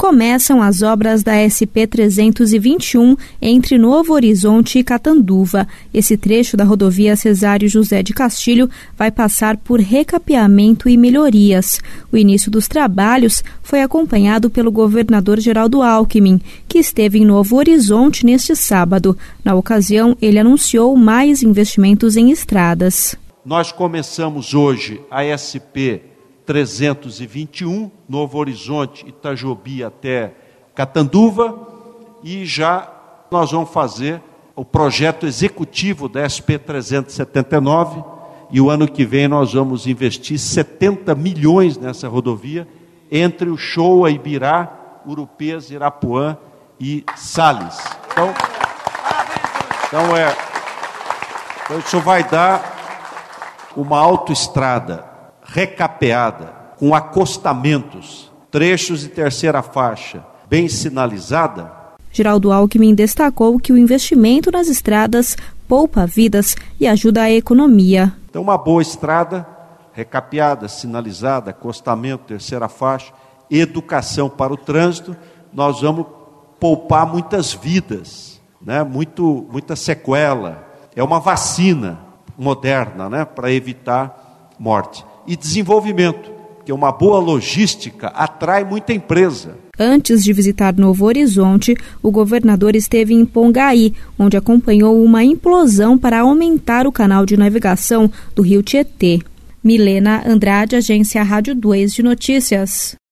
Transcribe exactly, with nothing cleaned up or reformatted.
começam as obras da S P trezentos e vinte e um entre Novo Horizonte e Catanduva. Esse trecho da rodovia Cesário José de Castilho vai passar por recapeamento e melhorias. O início dos trabalhos foi acompanhado pelo governador Geraldo Alckmin, que esteve em Novo Horizonte neste sábado. Na ocasião, ele anunciou mais investimentos em estradas. Nós começamos hoje a S P trezentos e vinte e um, Novo Horizonte, Itajobi até Catanduva, e já nós vamos fazer o projeto executivo da S P trezentos e setenta e nove, e o ano que vem nós vamos investir setenta milhões nessa rodovia, entre o Shoa, Ibirá, Urupês, Irapuã e Sales. Então, então, é, então isso vai dar uma autoestrada recapeada, com acostamentos, trechos de terceira faixa, bem sinalizada. Geraldo Alckmin destacou que o investimento nas estradas poupa vidas e ajuda a economia. Então, uma boa estrada, recapeada, sinalizada, acostamento, terceira faixa, educação para o trânsito, nós vamos poupar muitas vidas, né? Muito, muita sequela. É uma vacina moderna, né? Para evitar morte. E desenvolvimento, porque uma boa logística atrai muita empresa. Antes de visitar Novo Horizonte, o governador esteve em Pongaí, onde acompanhou uma implosão para aumentar o canal de navegação do Rio Tietê. Milena Andrade, Agência Rádio dois de Notícias.